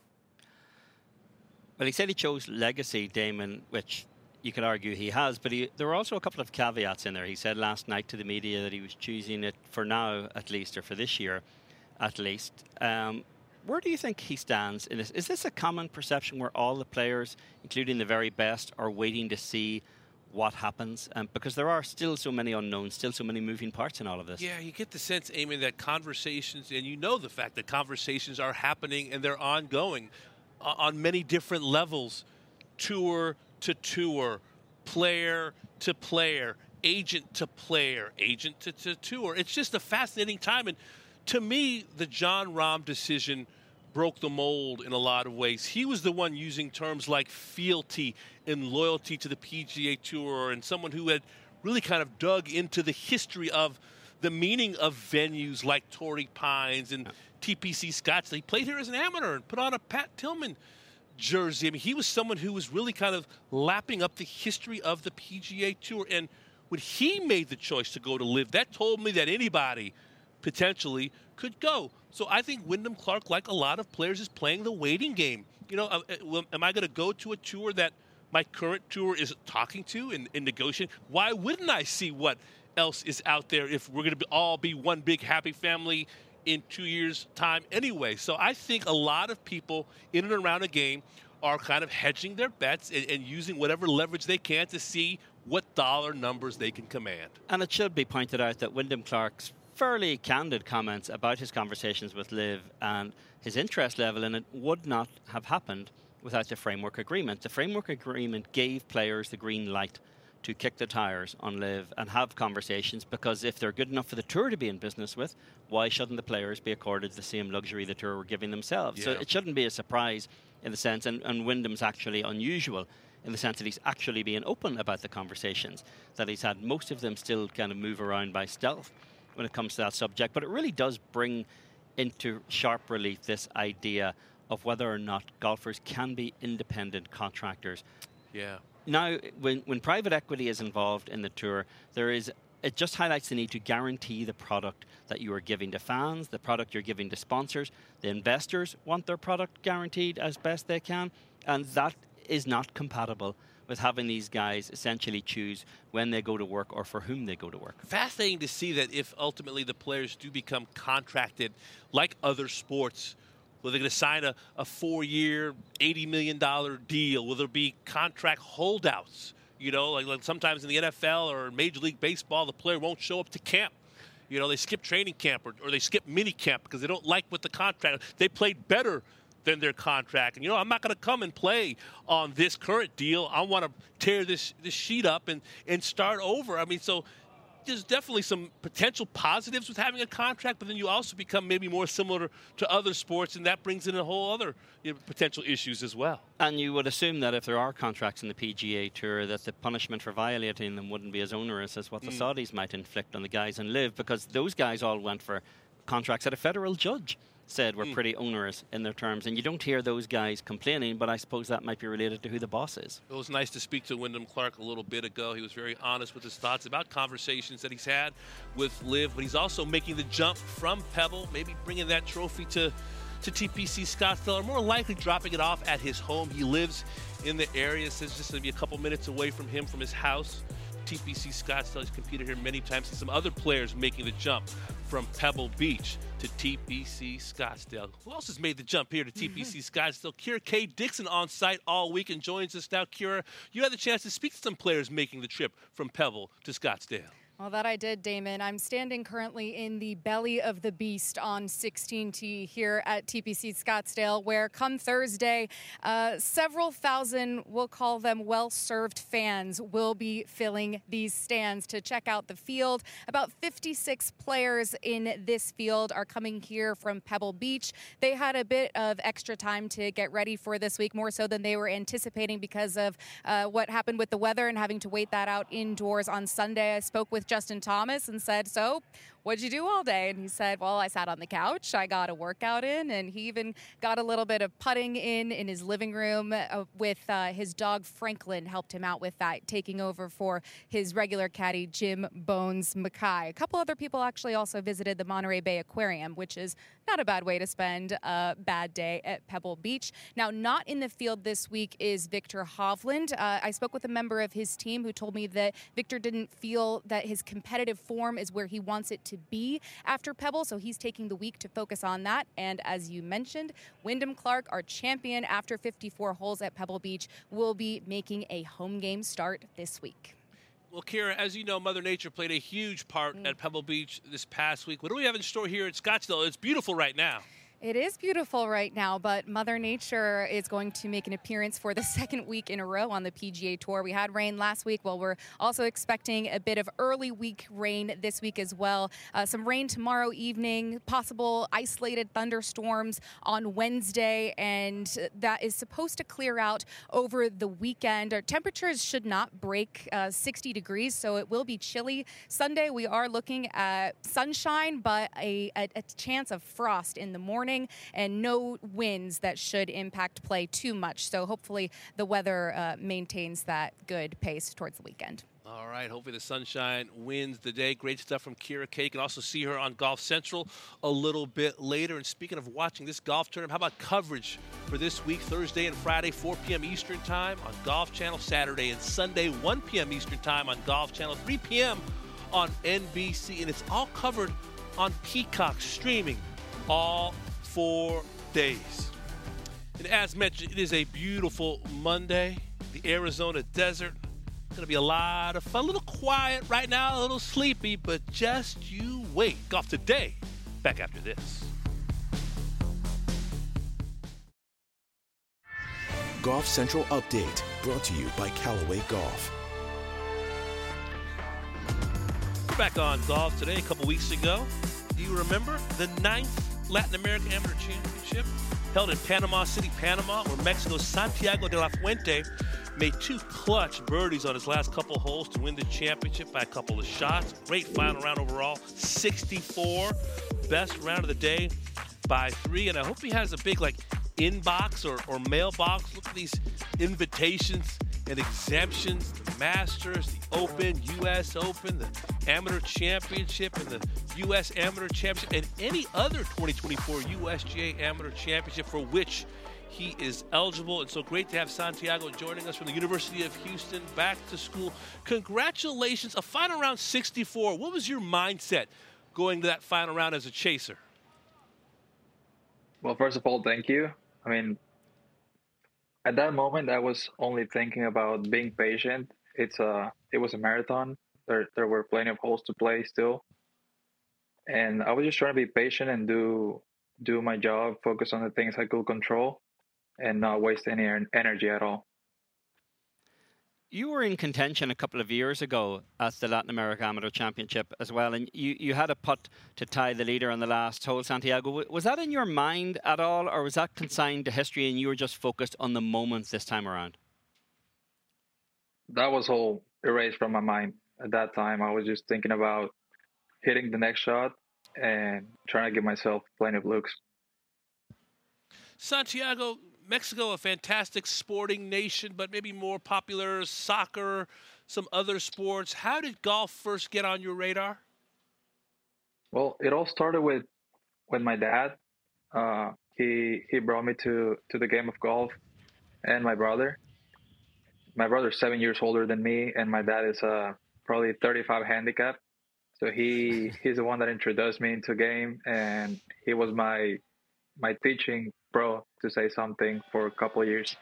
Well, he said he chose Legacy, Damon, which you could argue he has, but he, there were also a couple of caveats in there. He said last night to the media that he was choosing it for now, at least, or for this year, at least. Um, where do you think he stands in this? Is this a common perception where all the players, including the very best, are waiting to see what happens? Um, because there are still so many unknowns, still so many moving parts in all of this.
Yeah, you get the sense, Eamon, that conversations, and you know the fact that conversations are happening and they're ongoing uh, on many different levels, tour to tour, player to player, agent to player, agent to, to tour. It's just a fascinating time. And to me, the Jon Rahm decision broke the mold in a lot of ways. He was the one using terms like fealty and loyalty to the P G A Tour, and someone who had really kind of dug into the history of the meaning of venues like Torrey Pines and T P C Scottsdale. He played here as an amateur and put on a Pat Tillman jersey. I mean, he was someone who was really kind of lapping up the history of the P G A Tour. And when he made the choice to go to Live, that told me that anybody potentially could go. So I think Wyndham Clark, like a lot of players, is playing the waiting game. You know, am I going to go to a tour that my current tour is talking to and, and negotiating? Why wouldn't I see what else is out there if we're going to be, all be one big happy family in two years' time anyway? So I think a lot of people in and around a game are kind of hedging their bets and, and using whatever leverage they can to see what dollar numbers they can command.
And it should be pointed out that Wyndham Clark's fairly candid comments about his conversations with Liv and his interest level in it would not have happened without the framework agreement. The framework agreement gave players the green light to kick the tires on Liv and have conversations, because if they're good enough for the tour to be in business with, why shouldn't the players be accorded the same luxury the tour were giving themselves? Yeah. So it shouldn't be a surprise in the sense, and, and Wyndham's actually unusual in the sense that he's actually being open about the conversations, that he's had most of them still kind of move around by stealth when it comes to that subject. But it really does bring into sharp relief this idea of whether or not golfers can be independent contractors.
Yeah.
Now, when, when private equity is involved in the tour, there is it just highlights the need to guarantee the product that you are giving to fans, the product you're giving to sponsors. The investors want their product guaranteed as best they can, and that is not compatible with having these guys essentially choose when they go to work or for whom they go to work.
Fascinating to see that if ultimately the players do become contracted like other sports, Will they going to sign a, a four-year, eighty million dollars deal? Will there be contract holdouts? You know, like, like sometimes in the N F L or Major League Baseball, the player won't show up to camp. You know, they skip training camp or, or they skip mini camp because they don't like what the contract. They played better than their contract. And, you know, I'm not going to come and play on this current deal. I want to tear this, this sheet up and, and start over. I mean, so there's definitely some potential positives with having a contract, but then you also become maybe more similar to other sports, and that brings in a whole other, you know, potential issues as well.
And you would assume that if there are contracts in the P G A Tour, that the punishment for violating them wouldn't be as onerous as what the mm. Saudis might inflict on the guys in Live, because those guys all went for contracts that a federal judge said were mm. pretty onerous in their terms, and you don't hear those guys complaining, but I suppose that might be related to who the boss is.
It was nice to speak to Wyndham Clark a little bit ago. He was very honest with his thoughts about conversations that he's had with Liv, but he's also making the jump from Pebble, maybe bringing that trophy to, to T P C Scottsdale, or more likely dropping it off at his home. He lives in the area, says just to be a couple minutes away from him, from his house. T P C Scottsdale, he's competed here many times. See some other players making the jump from Pebble Beach to T P C Scottsdale. Who else has made the jump here to T P C Scottsdale? Kira K. Dixon on site all week and joins us now. Kira, you had the chance to speak to some players making the trip from Pebble to Scottsdale.
Well, that I did, Damon. I'm standing currently in the belly of the beast on sixteen T here at T P C Scottsdale, where come Thursday, uh, several thousand, we'll call them well-served fans, will be filling these stands to check out the field. About fifty-six players in this field are coming here from Pebble Beach. They had a bit of extra time to get ready for this week, more so than they were anticipating because of uh, what happened with the weather and having to wait that out indoors on Sunday. I spoke with Justin Thomas and said, so what'd you do all day? And he said, well, I sat on the couch. I got a workout in, and he even got a little bit of putting in in his living room uh, with uh, his dog Franklin, helped him out with that, taking over for his regular caddy, Jim Bones Mackay. A couple other people actually also visited the Monterey Bay Aquarium, which is not a bad way to spend a bad day at Pebble Beach. Now, not in the field this week is Victor Hovland. Uh, I spoke with a member of his team who told me that Victor didn't feel that his competitive form is where he wants it to be after Pebble, so he's taking the week to focus on that. And as you mentioned, Wyndham Clark, our champion after fifty-four holes at Pebble Beach, will be making a home game start this week.
Well, Kira, as you know, Mother Nature played a huge part mm. at Pebble Beach this past week. What do we have in store here at Scottsdale? It's beautiful right now.
It is beautiful right now, but Mother Nature is going to make an appearance for the second week in a row on the P G A Tour. We had rain last week. Well, we're also expecting a bit of early week rain this week as well. Uh, some rain tomorrow evening, possible isolated thunderstorms on Wednesday, and that is supposed to clear out over the weekend. Our temperatures should not break uh, sixty degrees, so it will be chilly. Sunday, we are looking at sunshine, but a, a, a chance of frost in the morning, and no winds that should impact play too much. So hopefully the weather uh, maintains that good pace towards the weekend.
All right, hopefully the sunshine wins the day. Great stuff from Kira K. You can also see her on Golf Central a little bit later. And speaking of watching this golf tournament, how about coverage for this week, Thursday and Friday, four p.m. Eastern Time on Golf Channel, Saturday and Sunday, one p.m. Eastern Time on Golf Channel, three p.m. on N B C. And it's all covered on Peacock streaming all four days. And as mentioned, it is a beautiful Monday. The Arizona desert. Going to be a lot of fun. A little quiet right now, a little sleepy, but just you wait. Golf Today, back after this.
Golf Central Update, brought to you by Callaway Golf.
We're back on Golf Today. A couple weeks ago, do you remember the ninth Latin American Amateur Championship held in Panama City, Panama, where Mexico's Santiago de la Fuente made two clutch birdies on his last couple holes to win the championship by a couple of shots. Great final round overall, sixty-four. Best round of the day by three. And I hope he has a big, like, inbox or, or mailbox. Look at these invitations and exemptions. The Masters, the Open, U S Open, the Amateur Championship, and the U S Amateur Championship, and any other twenty twenty-four U S G A Amateur Championship for which he is eligible. And so great to have Santiago joining us from the University of Houston, back to school. Congratulations, a final round sixty-four. What was your mindset going to that final round as a chaser?
Well, first of all, thank you. I mean, at that moment, I was only thinking about being patient. It's a, it was a marathon. There, there were plenty of holes to play still, and I was just trying to be patient and do, do my job, focus on the things I could control, and not waste any en- energy at all.
You were in contention a couple of years ago at the Latin America Amateur Championship as well, and you, you had a putt to tie the leader on the last hole, Santiago. Was that in your mind at all, or was that consigned to history and you were just focused on the moment this time around?
That was all erased from my mind at that time. I was just thinking about hitting the next shot and trying to give myself plenty of looks.
Santiago, Mexico, a fantastic sporting nation, but maybe more popular soccer, some other sports. How did golf first get on your radar?
Well, it all started with with my dad. Uh, he he brought me to, to the game of golf, and my brother. My brother's seven years older than me, and my dad is uh, probably thirty-five handicap. So he he's the one that introduced me into game, and he was my my teaching pro, to say something, for a couple of years.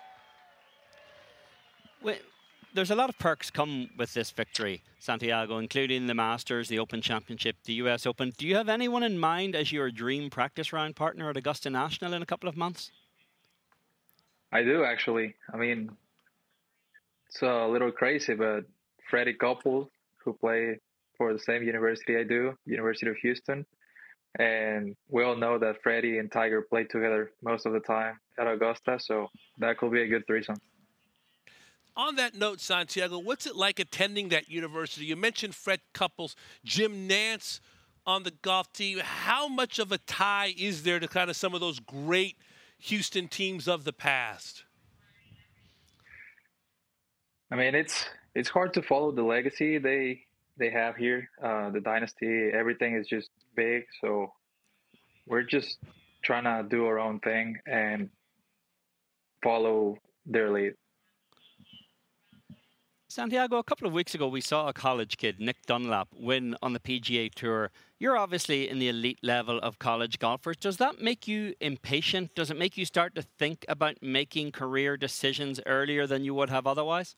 Well, there's a lot of perks come with this victory, Santiago, including the Masters, the Open Championship, the U S Open. Do you have anyone in mind as your dream practice round partner at Augusta National in a couple of months?
I do, actually. I mean, it's a little crazy, but Freddie Couples, who play for the same university I do, University of Houston, and we all know that Freddie and Tiger play together most of the time at Augusta, so that could be a good threesome.
On that note, Santiago, what's it like attending that university? You mentioned Fred Couples, Jim Nance on the golf team. How much of a tie is there to kind of some of those great Houston teams of the past?
I mean, it's it's hard to follow the legacy they they have here, uh, the dynasty. Everything is just big, so we're just trying to do our own thing and follow their lead.
Santiago, a couple of weeks ago we saw a college kid, Nick Dunlap, win on the P G A Tour. You're obviously in the elite level of college golfers. Does that make you impatient? Does it make you start to think about making career decisions earlier than you would have otherwise?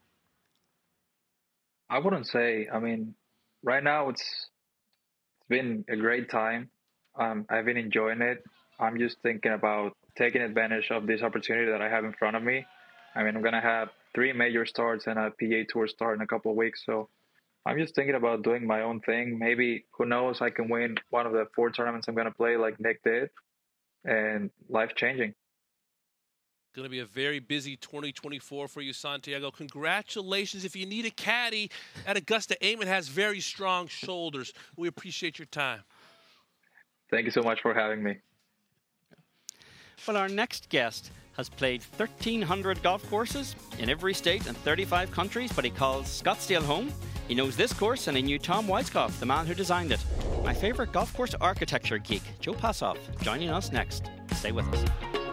I wouldn't say. I mean, right now it's it's been a great time. Um, I've been enjoying it. I'm just thinking about taking advantage of this opportunity that I have in front of me. I mean, I'm going to have three major starts and a P G A Tour start in a couple of weeks. So I'm just thinking about doing my own thing. Maybe, who knows, I can win one of the four tournaments I'm going to play like Nick did, and life-changing.
Going to be a very busy twenty twenty-four for you, Santiago. Congratulations. If you need a caddy at Augusta, Eamon has very strong shoulders. We appreciate your time.
Thank you so much for having me.
Well, our next guest has played thirteen hundred golf courses in every state and thirty-five countries, but he calls Scottsdale home. He knows this course, and he knew Tom Weiskopf, the man who designed it. My favorite golf course architecture geek, Joe Passoff, joining us next. Stay with us.